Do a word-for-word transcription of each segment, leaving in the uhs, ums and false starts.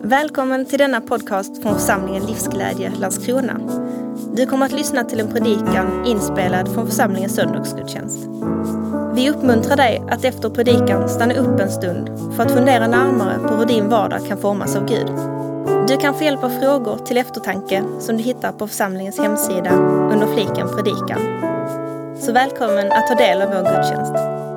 Välkommen till denna podcast från församlingen Livsglädje Landskrona. Du kommer att lyssna till en predikan inspelad från församlingens söndagsgudstjänst. Vi uppmuntrar dig att efter predikan stanna upp en stund för att fundera närmare på hur din vardag kan formas av Gud. Du kan få hjälp av frågor till eftertanke som du hittar på församlingens hemsida under fliken predikan. Så välkommen att ta del av vår gudstjänst.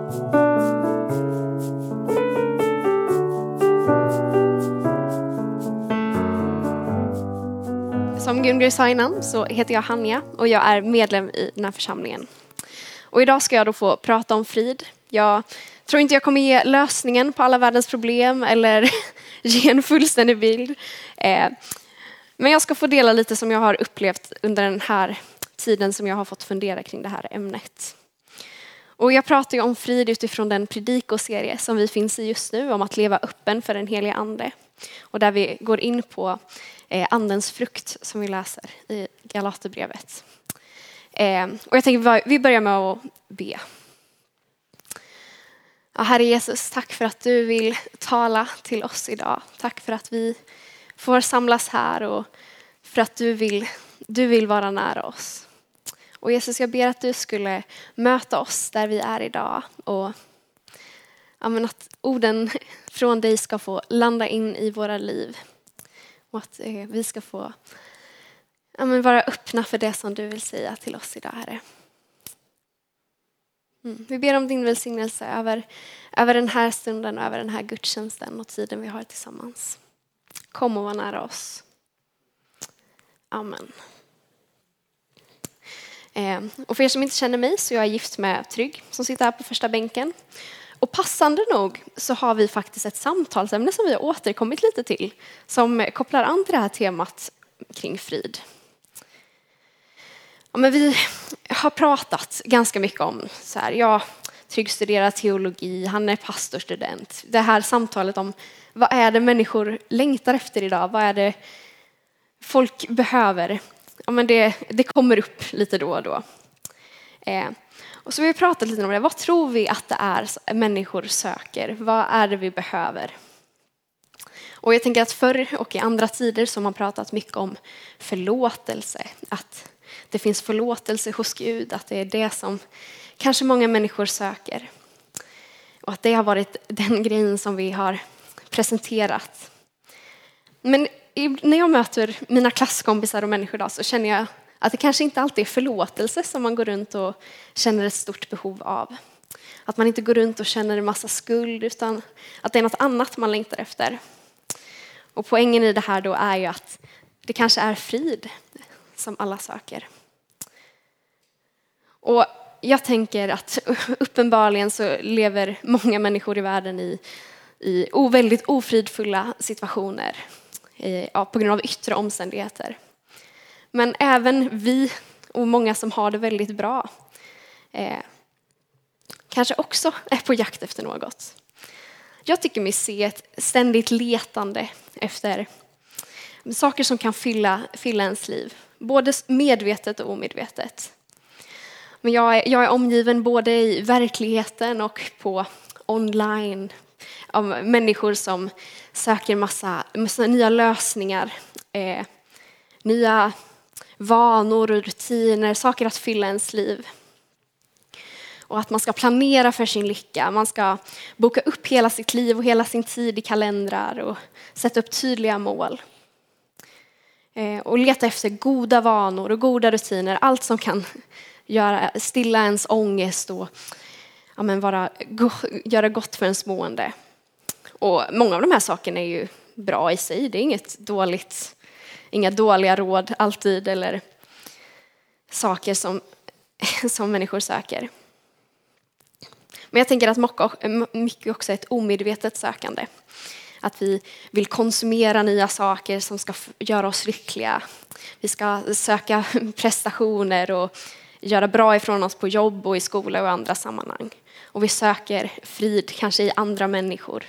Som Gunnar sa innan så heter jag Hanja och jag är medlem i den här församlingen. Och idag ska jag då få prata om frid. Jag tror inte jag kommer ge lösningen på alla världens problem eller ge en fullständig bild. Men jag ska få dela lite som jag har upplevt under den här tiden som jag har fått fundera kring det här ämnet. Och jag pratar ju om frid utifrån den predikoserie som vi finns i just nu om att leva öppen för den heliga ande. Och där vi går in på eh, andens frukt som vi läser i Galaterbrevet. Eh, och jag tänker vi börjar med att be. Ja, Herre Jesus, tack för att du vill tala till oss idag. Tack för att vi får samlas här och för att du vill, du vill vara nära oss. Och Jesus, jag ber att du skulle möta oss där vi är idag. Och ja, men att orden från dig ska få landa in i våra liv. Och att eh, vi ska få ja, men vara öppna för det som du vill säga till oss idag, Herre. Mm. Vi ber om din välsignelse över, över den här stunden och över den här gudstjänsten och tiden vi har tillsammans. Kom och var nära oss. Amen. Eh, och för er som inte känner mig så är jag gift med Trygg som sitter här på första bänken. Och passande nog så har vi faktiskt ett samtalsämne som vi har återkommit lite till. Som kopplar an till det här temat kring frid. Ja, men vi har pratat ganska mycket om så här, ja, Trygg studerar teologi, han är pastorstudent. Det här samtalet om vad är det människor längtar efter idag? Vad är det folk behöver? Ja, men det, det kommer upp lite då och då. Eh, och så har vi pratat lite om det. Vad tror vi att det är människor söker? Vad är det vi behöver? Och jag tänker att förr och i andra tider så har man pratat mycket om förlåtelse. Att det finns förlåtelse hos Gud. Att det är det som kanske många människor söker. Och att det har varit den grejen som vi har presenterat. Men när jag möter mina klasskompisar och människor idag så känner jag att det kanske inte alltid är förlåtelse som man går runt och känner ett stort behov av. Att man inte går runt och känner en massa skuld utan att det är något annat man längtar efter. Och poängen i det här då är ju att det kanske är frid som alla söker. Och jag tänker att uppenbarligen så lever många människor i världen i, i väldigt ofridfulla situationer. Ja, på grund av yttre omständigheter. Men även vi och många som har det väldigt bra eh, kanske också är på jakt efter något. Jag tycker mig se ett ständigt letande efter saker som kan fylla, fylla ens liv. Både medvetet och omedvetet. Men jag är, jag är omgiven både i verkligheten och på online av människor som söker massa, massa nya lösningar, eh, nya vanor och rutiner, saker att fylla ens liv. Och att man ska planera för sin lycka, man ska boka upp hela sitt liv och hela sin tid i kalendrar och sätta upp tydliga mål. Eh, och leta efter goda vanor och goda rutiner, allt som kan göra, stilla ens ångest och ja, men vara, go, göra gott för ens mående. Och många av de här sakerna är ju bra i sig. Det är inget dåligt, inga dåliga råd alltid eller saker som, som människor söker. Men jag tänker att mycket också är ett omedvetet sökande. Att vi vill konsumera nya saker som ska göra oss lyckliga. Vi ska söka prestationer och göra bra ifrån oss på jobb och i skola och andra sammanhang. Och vi söker frid kanske i andra människor.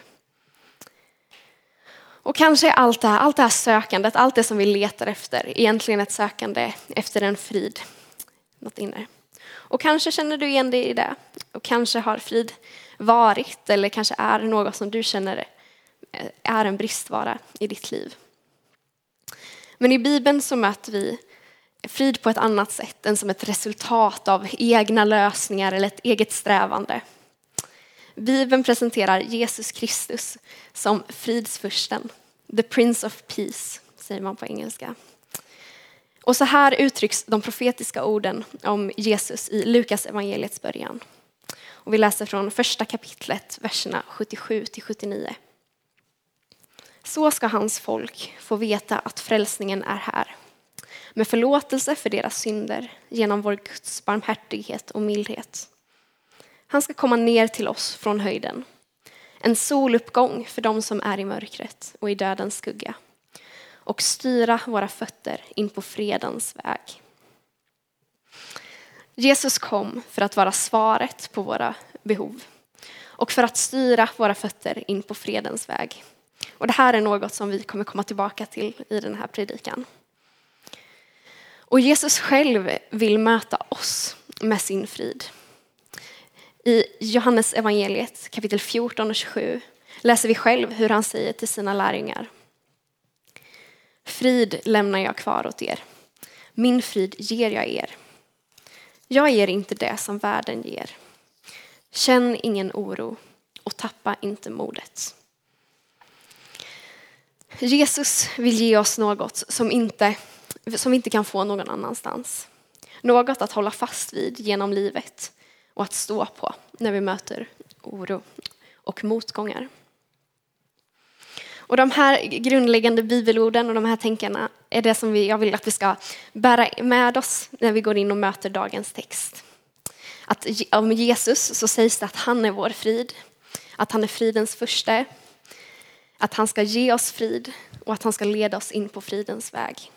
Och kanske är allt det här, allt det här sökandet, allt det som vi letar efter, egentligen ett sökande efter en frid. Något inne. Och kanske känner du igen dig i det. Och kanske har frid varit eller kanske är något som du känner är en bristvara i ditt liv. Men i Bibeln så möter vi frid på ett annat sätt än som ett resultat av egna lösningar eller ett eget strävande. Bibeln presenterar Jesus Kristus som fridsfursten, the Prince of Peace, säger man på engelska. Och så här uttrycks de profetiska orden om Jesus i Lukas evangeliets början. Och vi läser från första kapitlet, verserna sjuttiosju till sjuttionio. Så ska hans folk få veta att frälsningen är här, med förlåtelse för deras synder genom vår Guds barmhärtighet och mildhet. Han ska komma ner till oss från höjden, en soluppgång för dem som är i mörkret och i dödens skugga, och styra våra fötter in på fredens väg. Jesus kom för att vara svaret på våra behov och för att styra våra fötter in på fredens väg. Och det här är något som vi kommer komma tillbaka till i den här predikan. Och Jesus själv vill möta oss med sin frid. I Johannes evangeliet kapitel fjorton och tjugosju läser vi själv hur han säger till sina lärjungar: frid lämnar jag kvar åt er. Min frid ger jag er. Jag ger inte det som världen ger. Känn ingen oro och tappa inte modet. Jesus vill ge oss något som inte, som vi inte kan få någon annanstans. Något att hålla fast vid genom livet och att stå på när vi möter oro och motgångar. Och de här grundläggande bibelorden och de här tänkarna är det som vi, jag vill att vi ska bära med oss när vi går in och möter dagens text. Att om Jesus så sägs det att han är vår frid, att han är fridens första, att han ska ge oss frid och att han ska leda oss in på fridens väg.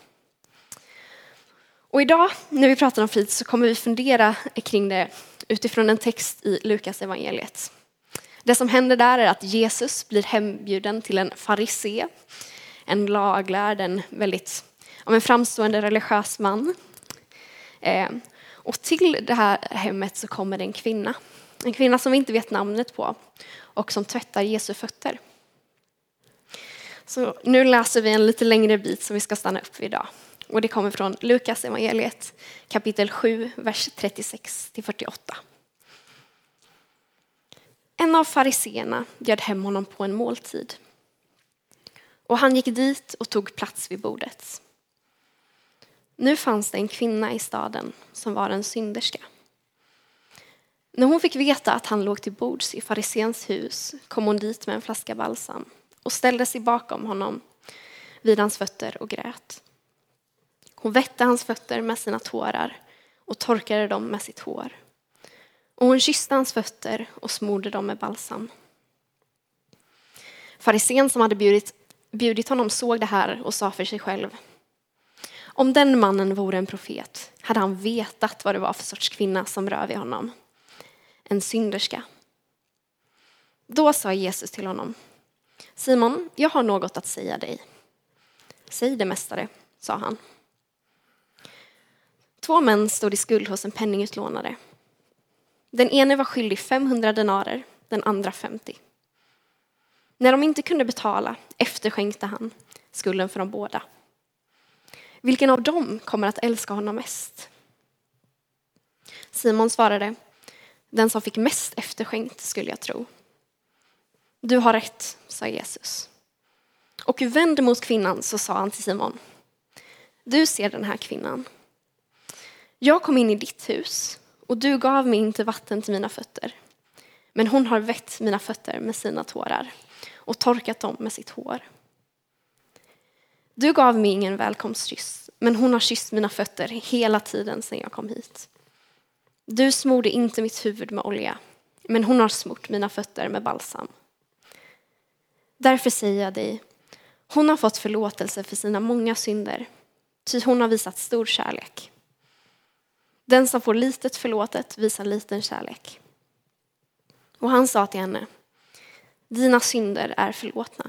Och idag när vi pratar om frid så kommer vi fundera kring det utifrån en text i Lukas evangeliet. Det som händer där är att Jesus blir hembjuden till en farisé, en laglärd, en väldigt ja, en framstående religiös man. Eh, och till det här hemmet så kommer det en kvinna. En kvinna som vi inte vet namnet på och som tvättar Jesu fötter. Så nu läser vi en lite längre bit som vi ska stanna upp vid idag. Och det kommer från Lukas evangeliet kapitel sju, vers trettiosex till fyrtioåtta. En av fariseerna bjöd hem honom på en måltid. Och han gick dit och tog plats vid bordet. Nu fanns det en kvinna i staden som var en synderska. När hon fick veta att han låg till bords i fariséns hus kom hon dit med en flaska balsam och ställde sig bakom honom vid hans fötter och grät. Hon vätte hans fötter med sina tårar och torkade dem med sitt hår. Och hon kysste hans fötter och smorde dem med balsam. Farisén som hade bjudit, bjudit honom såg det här och sa för sig själv: om den mannen vore en profet hade han vetat vad det var för sorts kvinna som rör vid honom. En synderska. Då sa Jesus till honom: Simon, jag har något att säga dig. Säg det, mästare, sa han. Två män stod i skuld hos en penningutlånare. Den ene var skyldig femhundra denarer, den andra femtio. När de inte kunde betala efterskänkte han skulden för de båda. Vilken av dem kommer att älska honom mest? Simon svarade: den som fick mest efterskänkt skulle jag tro. Du har rätt, sa Jesus. Och vänd mot kvinnan så sa han till Simon: du ser den här kvinnan. Jag kom in i ditt hus och du gav mig inte vatten till mina fötter. Men hon har vett mina fötter med sina tårar och torkat dem med sitt hår. Du gav mig ingen välkomstkyss, men hon har kysst mina fötter hela tiden sedan jag kom hit. Du smorde inte mitt huvud med olja, men hon har smort mina fötter med balsam. Därför säger jag dig, hon har fått förlåtelse för sina många synder, ty hon har visat stor kärlek. Den som får litet förlåtet visar liten kärlek. Och han sa till henne: dina synder är förlåtna.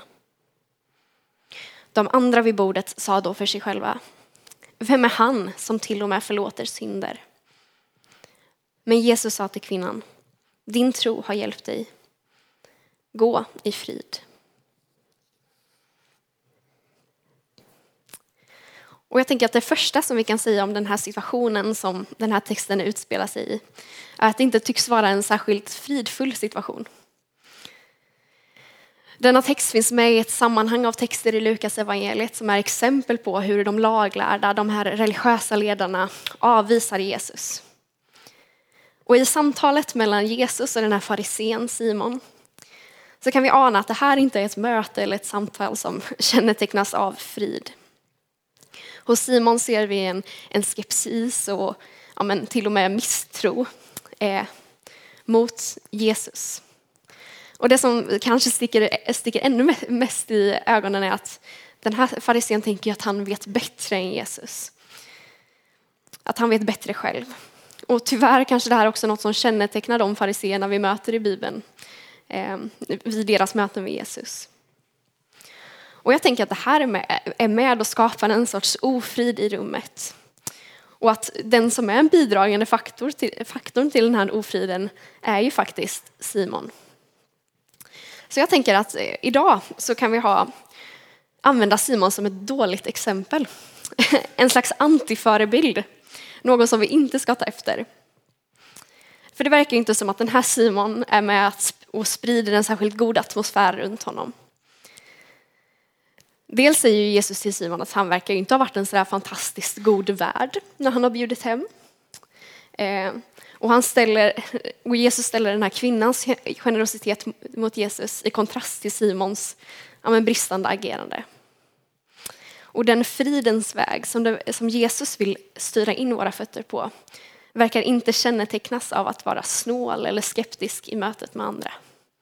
De andra vid bordet sa då för sig själva: vem är han som till och med förlåter synder? Men Jesus sa till kvinnan: din tro har hjälpt dig. Gå i frid. Och jag tänker att det första som vi kan säga om den här situationen som den här texten utspelar sig i är att det inte tycks vara en särskilt fridfull situation. Denna text finns med i ett sammanhang av texter i Lukas evangeliet som är exempel på hur de laglärda, de här religiösa ledarna, avvisar Jesus. Och i samtalet mellan Jesus och den här farisén Simon så kan vi ana att det här inte är ett möte eller ett samtal som kännetecknas av frid. Hos Simon ser vi en, en skepsis och ja, men till och med misstro eh, mot Jesus. Och det som kanske sticker, sticker ännu mest i ögonen är att den här farisén tänker att han vet bättre än Jesus. Att han vet bättre själv. Och tyvärr kanske det här också är något som kännetecknar de fariséerna vi möter i Bibeln eh, vid deras möten med Jesus. Och jag tänker att det här är med, är med och skapar en sorts ofrid i rummet. Och att den som är en bidragande faktor till, faktorn till den här ofriden är ju faktiskt Simon. Så jag tänker att idag så kan vi ha, använda Simon som ett dåligt exempel. En slags antiförebild. Någon som vi inte ska ta efter. För det verkar inte som att den här Simon är med och sprider en särskilt god atmosfär runt honom. Dels säger ju Jesus till Simon att han verkar inte ha varit en sådär fantastiskt god värd när han har bjudit hem. Eh, och, han ställer, och Jesus ställer den här kvinnans generositet mot Jesus i kontrast till Simons ja, men bristande agerande. Och den fridens väg som, det, som Jesus vill styra in våra fötter på verkar inte kännetecknas av att vara snål eller skeptisk i mötet med andra.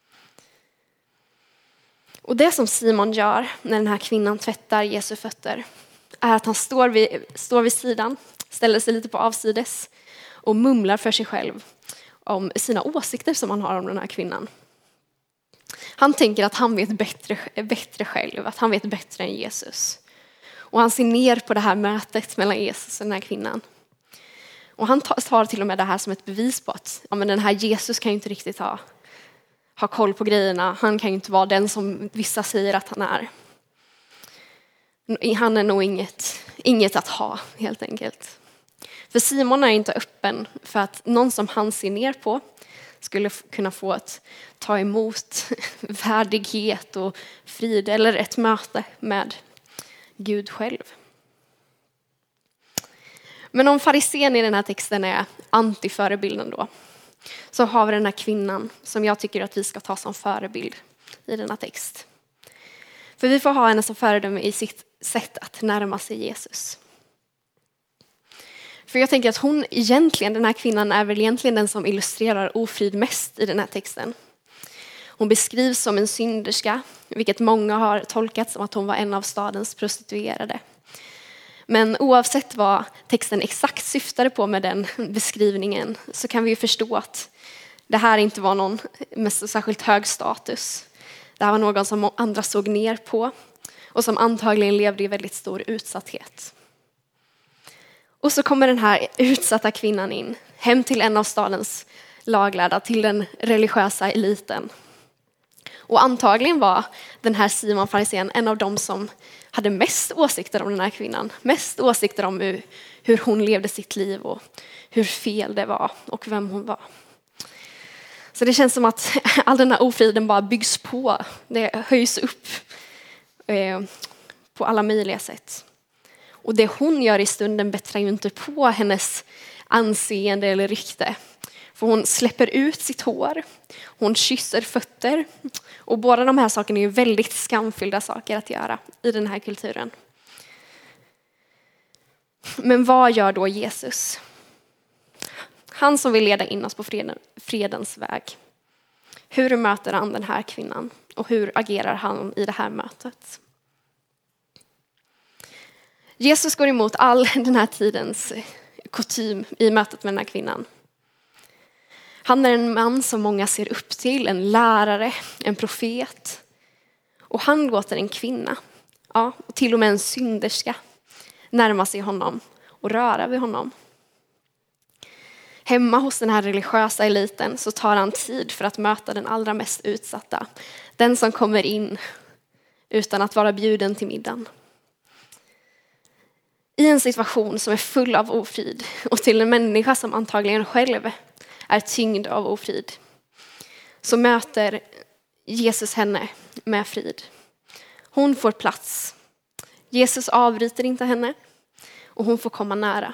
Och det som Simon gör när den här kvinnan tvättar Jesu fötter är att han står vid, står vid sidan, ställer sig lite på avsides och mumlar för sig själv om sina åsikter som han har om den här kvinnan. Han tänker att han vet bättre, bättre själv, att han vet bättre än Jesus. Och han ser ner på det här mötet mellan Jesus och den här kvinnan. Och han tar till och med det här som ett bevis på att ja, men den här Jesus kan ju inte riktigt ha, ha koll på grejerna. Han kan ju inte vara den som vissa säger att han är. Han är nog inget, inget att ha helt enkelt. För Simon är inte öppen för att någon som han ser ner på skulle kunna få att ta emot värdighet och frid eller ett möte med Gud själv. Men om farisén i den här texten är antiförebilden då, så har vi den här kvinnan som jag tycker att vi ska ta som förebild i denna text. För vi får ha henne som föredöme i sitt sätt att närma sig Jesus. För jag tänker att hon egentligen, den här kvinnan är väl egentligen den som illustrerar ofrid mest i den här texten. Hon beskrivs som en synderska, vilket många har tolkat som att hon var en av stadens prostituerade. Men oavsett vad texten exakt syftade på med den beskrivningen så kan vi ju förstå att det här inte var någon med så särskilt hög status. Det här var någon som andra såg ner på och som antagligen levde i väldigt stor utsatthet. Och så kommer den här utsatta kvinnan in, hem till en av stadens laglärda, till den religiösa eliten. Och antagligen var den här Simon farisén en av dem som hade mest åsikter om den här kvinnan. Mest åsikter om hur, hur hon levde sitt liv och hur fel det var och vem hon var. Så det känns som att all den här ofriden bara byggs på. Det höjs upp eh, på alla möjliga sätt. Och det hon gör i stunden bättrar ju inte på hennes anseende eller rykte. För hon släpper ut sitt hår, hon kysser fötter. Och båda de här sakerna är ju väldigt skamfyllda saker att göra i den här kulturen. Men vad gör då Jesus? Han som vill leda in oss på freden, fredens väg. Hur möter han den här kvinnan? Och hur agerar han i det här mötet? Jesus går emot all den här tidens kutym i mötet med den här kvinnan. Han är en man som många ser upp till, en lärare, en profet. Och han låter en kvinna, ja, och till och med en synderska, närma sig honom och röra vid honom. Hemma hos den här religiösa eliten så tar han tid för att möta den allra mest utsatta. Den som kommer in utan att vara bjuden till middagen. I en situation som är full av ofrid och till en människa som antagligen själv är tyngd av ofrid, så möter Jesus henne med frid. Hon får plats. Jesus avbryter inte henne och hon får komma nära.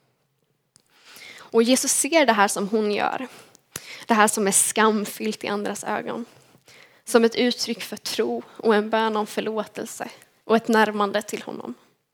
Och Jesus ser det här som hon gör, det här som är skamfyllt i andras ögon, som ett uttryck för tro och en bön om förlåtelse och ett närmande till honom.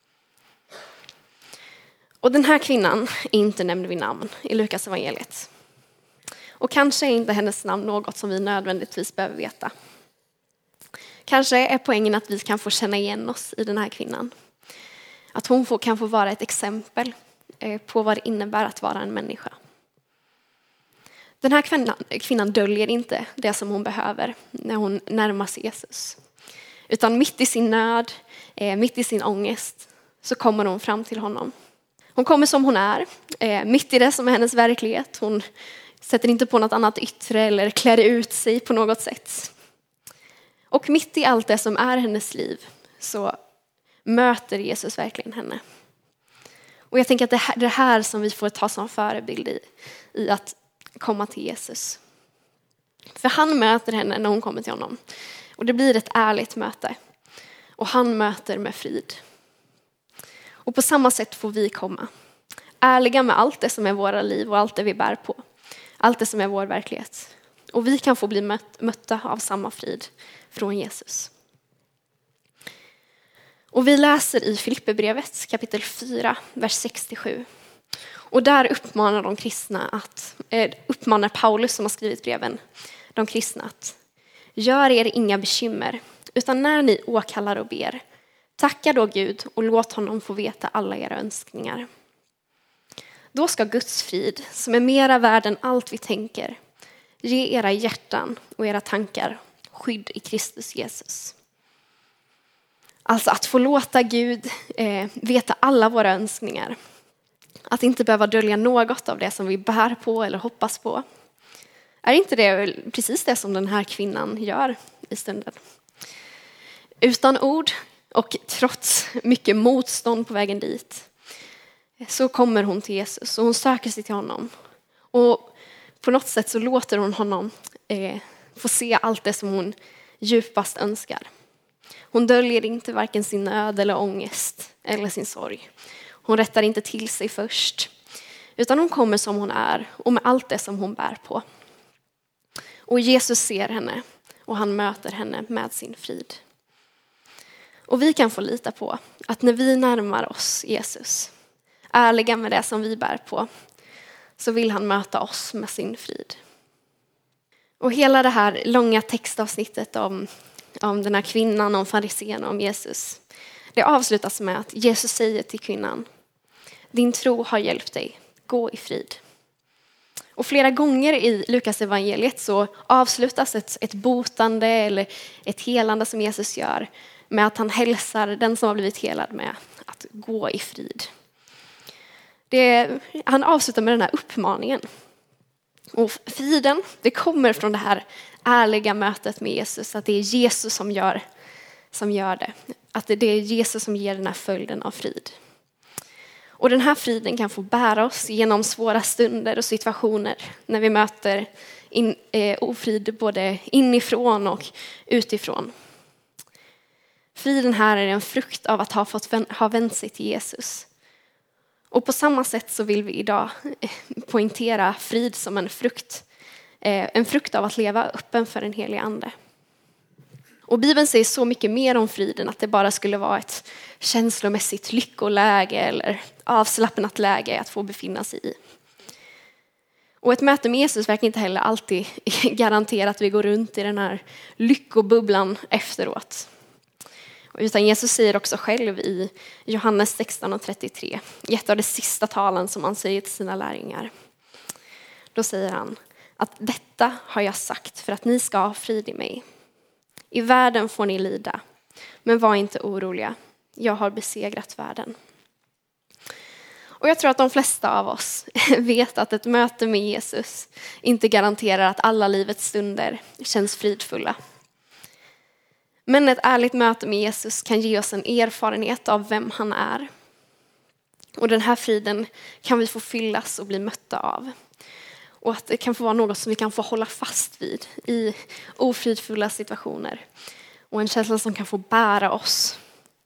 Och den här kvinnan är inte nämnd vid namn i Lukas evangeliet. Och kanske är inte hennes namn något som vi nödvändigtvis behöver veta. Kanske är poängen att vi kan få känna igen oss i den här kvinnan. Att hon får, kan få vara ett exempel på vad det innebär att vara en människa. Den här kvinnan, kvinnan döljer inte det som hon behöver när hon närmar sig Jesus. Utan mitt i sin nöd, mitt i sin ångest, så kommer hon fram till honom. Hon kommer som hon är, mitt i det som är hennes verklighet. Hon sätter inte på något annat yttre eller klär ut sig på något sätt. Och mitt i allt det som är hennes liv så möter Jesus verkligen henne. Och jag tänker att det är det här som vi får ta som förebild i, i att komma till Jesus. För han möter henne när hon kommer till honom. Och det blir ett ärligt möte. Och han möter med frid. Och på samma sätt får vi komma. Ärliga med allt det som är våra liv och allt det vi bär på. Allt det som är vår verklighet. Och vi kan få bli mött, mötta av samma frid från Jesus. Och vi läser i Filipperbrevet kapitel fyra, vers sex till sju. Och där uppmanar de kristna att, eh, uppmanar Paulus som har skrivit breven, de kristna att gör er inga bekymmer, utan när ni åkallar och ber, tacka då Gud och låt honom få veta alla era önskningar. Då ska Guds frid, som är mera värd än allt vi tänker, ge era hjärtan och era tankar skydd i Kristus Jesus. Alltså att få låta Gud eh, veta alla våra önskningar. Att inte behöva dölja något av det som vi bär på eller hoppas på. Är inte det precis det som den här kvinnan gör i stunden? Utan ord och trots mycket motstånd på vägen dit så kommer hon till Jesus och hon söker sig till honom. Och på något sätt så låter hon honom eh, få se allt det som hon djupast önskar. Hon döljer inte varken sin nöd eller ångest eller sin sorg. Hon rättar inte till sig först, utan hon kommer som hon är och med allt det som hon bär på. Och Jesus ser henne och han möter henne med sin frid. Och vi kan få lita på att när vi närmar oss Jesus, ärliga med det som vi bär på, så vill han möta oss med sin frid. Och hela det här långa textavsnittet om, om den här kvinnan, om farisén och om Jesus, det avslutas med att Jesus säger till kvinnan: din tro har hjälpt dig, gå i frid. Och flera gånger i Lukas evangeliet så avslutas ett, ett botande eller ett helande som Jesus gör med att han hälsar den som har blivit helad med att gå i frid. Det, han avslutar med den här uppmaningen. Och friden, det kommer från det här ärliga mötet med Jesus, att det är Jesus som gör, som gör det. Att det är Jesus som ger den här följden av frid. Och den här friden kan få bära oss genom svåra stunder och situationer när vi möter in, eh, ofrid både inifrån och utifrån. Friden här är en frukt av att ha fått ha vänt sig till Jesus. Och på samma sätt så vill vi idag poängtera frid som en frukt. Eh, en frukt av att leva öppen för en helig ande. Och Bibeln säger så mycket mer om friden, att det bara skulle vara ett känslomässigt lyckoläge eller avslappnat läge att få befinna sig i. Och ett möte med Jesus verkar inte heller alltid garantera att vi går runt i den här lyckobubblan efteråt. Utan Jesus säger också själv i Johannes sexton och trettiotre, i ett av de sista talen som han säger till sina lärjungar. Då säger han att detta har jag sagt för att ni ska ha frid i mig. I världen får ni lida, men var inte oroliga. Jag har besegrat världen. Och jag tror att de flesta av oss vet att ett möte med Jesus inte garanterar att alla livets stunder känns fridfulla. Men ett ärligt möte med Jesus kan ge oss en erfarenhet av vem han är. Och den här friden kan vi få fyllas och bli mötta av. Och att det kan få vara något som vi kan få hålla fast vid i ofridfulla situationer. Och en känsla som kan få bära oss.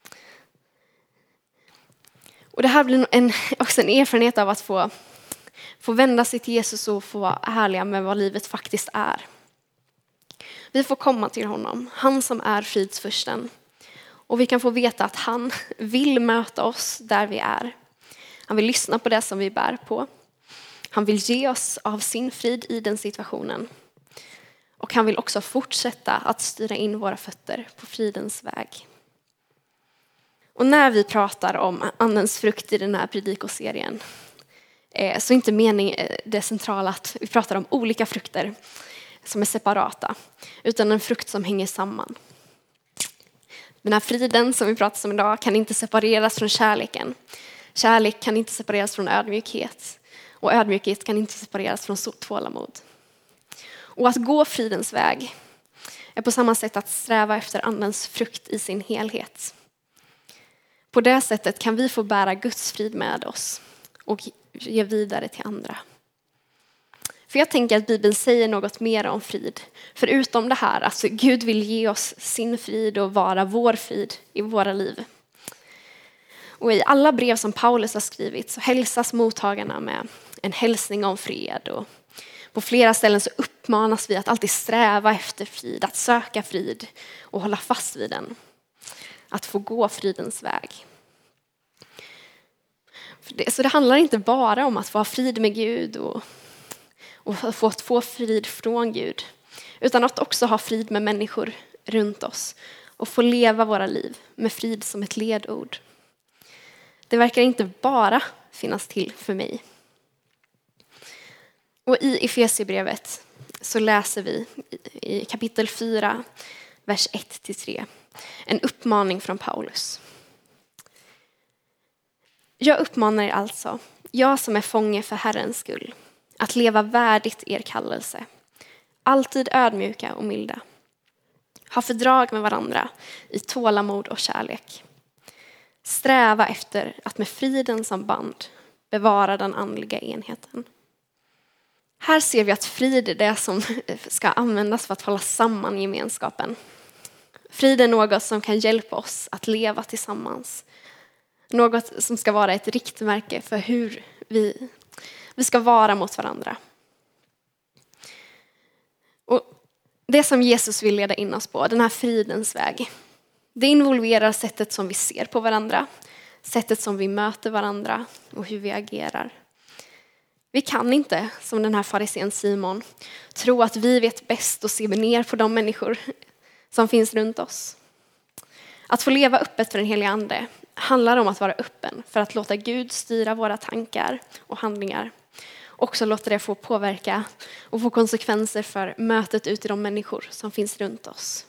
Och det här blir en, också en erfarenhet av att få, få vända sig till Jesus och få vara ärliga med vad livet faktiskt är. Vi får komma till honom, han som är fridsfursten. Och vi kan få veta att han vill möta oss där vi är. Han vill lyssna på det som vi bär på. Han vill ge oss av sin frid i den situationen. Och han vill också fortsätta att styra in våra fötter på fridens väg. Och när vi pratar om andens frukt i den här predikoserien så är inte meningen det centrala att vi pratar om olika frukter som är separata, utan en frukt som hänger samman. Den här friden som vi pratar om idag kan inte separeras från kärleken. Kärlek kan inte separeras från ödmjukhet. Och ödmjukhet kan inte separeras från tålamod. Och att gå fridens väg är på samma sätt att sträva efter andens frukt i sin helhet. På det sättet kan vi få bära Guds frid med oss och ge vidare till andra. För jag tänker att Bibeln säger något mer om frid. Förutom det här, alltså Gud vill ge oss sin frid och vara vår frid i våra liv. Och i alla brev som Paulus har skrivit så hälsas mottagarna med en hälsning om fred. Och på flera ställen så uppmanas vi att alltid sträva efter frid, att söka frid och hålla fast vid den. Att få gå fridens väg. Så det handlar inte bara om att få ha frid med Gud och, och få, få frid från Gud. Utan att också ha frid med människor runt oss. Och få leva våra liv med frid som ett ledord. Det verkar inte bara finnas till för mig. Och i Efesierbrevet så läser vi i kapitel fyra, vers ett till tre. En uppmaning från Paulus. Jag uppmanar er alltså, jag som är fånge för Herrens skull, att leva värdigt er kallelse. Alltid ödmjuka och milda. Ha fördrag med varandra i tålamod och kärlek. Sträva efter att med friden som band bevara den andliga enheten. Här ser vi att frid är det som ska användas för att hålla samman gemenskapen. Frid är något som kan hjälpa oss att leva tillsammans. Något som ska vara ett riktmärke för hur vi, vi ska vara mot varandra. Och det som Jesus vill leda in oss på, den här fridens väg, det involverar sättet som vi ser på varandra, sättet som vi möter varandra och hur vi agerar. Vi kan inte, som den här farisén Simon, tro att vi vet bäst och se ner på de människor som finns runt oss. Att få leva öppet för den heliga ande handlar om att vara öppen för att låta Gud styra våra tankar och handlingar. Också låta det få påverka och få konsekvenser för mötet ut i de människor som finns runt oss.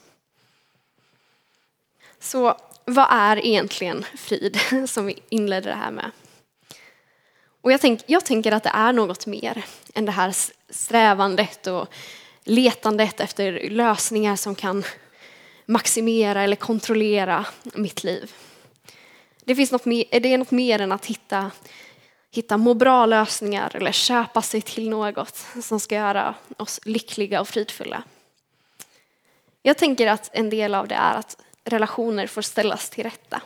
Så vad är egentligen frid som vi inledde det här med? Och jag, tänk, jag tänker att det är något mer än det här strävandet och letandet efter lösningar som kan maximera eller kontrollera mitt liv. Det, finns något mer, det är något mer än att hitta, hitta må bra lösningar eller köpa sig till något som ska göra oss lyckliga och fridfulla. Jag tänker att en del av det är att relationer får ställas till rätta.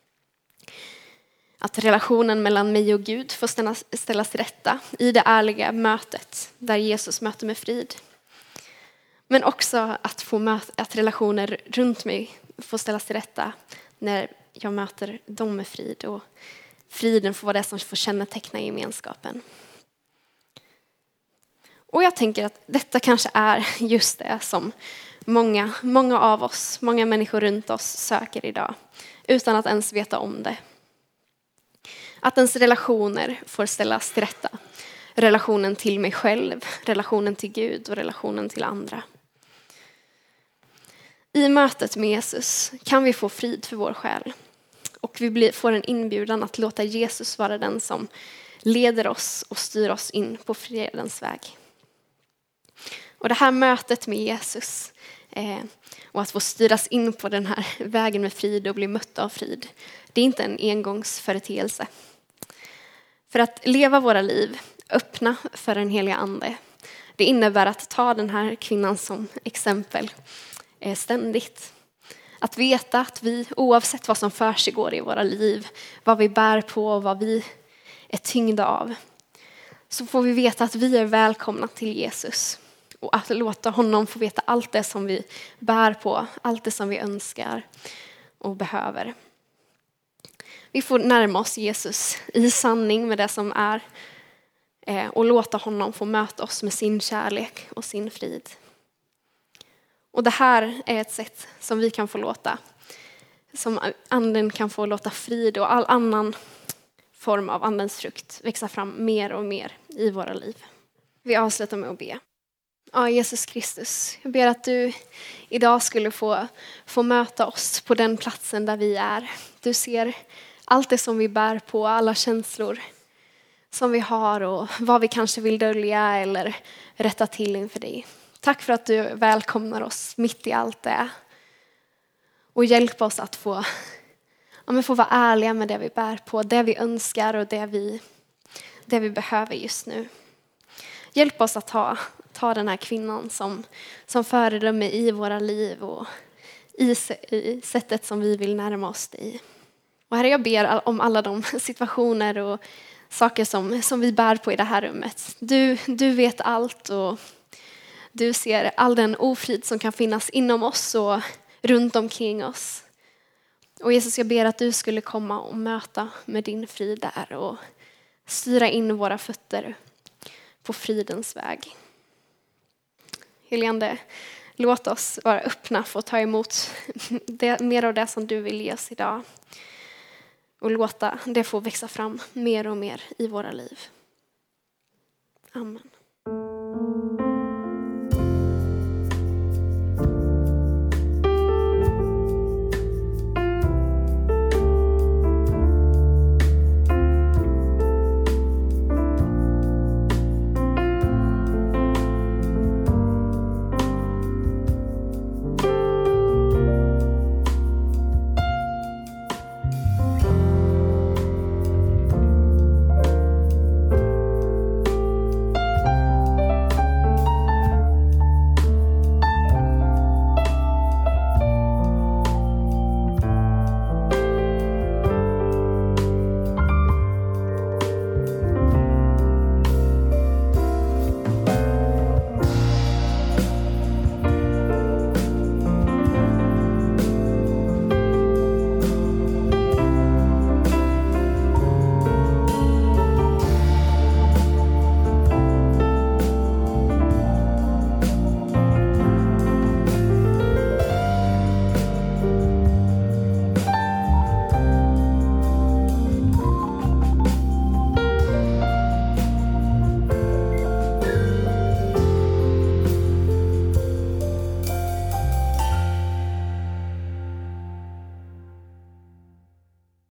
Att relationen mellan mig och Gud får ställas, ställas till rätta i det ärliga mötet där Jesus möter med frid. Men också att, få möta, att relationer runt mig får ställas till rätta när jag möter dem med frid. Och friden får vara det som får känneteckna gemenskapen. Och jag tänker att detta kanske är just det som många, många av oss, många människor runt oss söker idag. Utan att ens veta om det. Att ens relationer får ställas till rätta. Relationen till mig själv, relationen till Gud och relationen till andra. I mötet med Jesus kan vi få frid för vår själ. Och vi blir, får en inbjudan att låta Jesus vara den som leder oss och styr oss in på fredens väg. Och det här mötet med Jesus eh, och att få styras in på den här vägen med frid och bli mött av frid, det är inte en engångsföreteelse. För att leva våra liv öppna för den heliga ande, det innebär att ta den här kvinnan som exempel ständigt. Att veta att vi, oavsett vad som försiggår i våra liv, vad vi bär på och vad vi är tyngda av, så får vi veta att vi är välkomna till Jesus. Och att låta honom få veta allt det som vi bär på, allt det som vi önskar och behöver. Vi får närma oss Jesus i sanning med det som är och låta honom få möta oss med sin kärlek och sin frid. Och det här är ett sätt som vi kan få låta, som anden kan få låta frid och all annan form av andens frukt växa fram mer och mer i våra liv. Vi avslutar med att be. Ja, Jesus Kristus, jag ber att du idag skulle få, få möta oss på den platsen där vi är. Du ser allt det som vi bär på, alla känslor som vi har och vad vi kanske vill dölja eller rätta till inför dig. Tack för att du välkomnar oss mitt i allt det. Och hjälp oss att få, ja, men få vara ärliga med det vi bär på, det vi önskar och det vi, det vi behöver just nu. Hjälp oss att ta, ta den här kvinnan som, som föredöme i våra liv och i, i sättet som vi vill närma oss dig. Och Herre, jag ber om alla de situationer och saker som, som vi bär på i det här rummet. Du, du vet allt och du ser all den ofrid som kan finnas inom oss och runt omkring oss. Och Jesus, jag ber att du skulle komma och möta med din frid där och styra in våra fötter på fridens väg. Helige Ande, låt oss vara öppna för att ta emot det, mer av det som du vill ge oss idag. Och låta det få växa fram mer och mer i våra liv. Amen.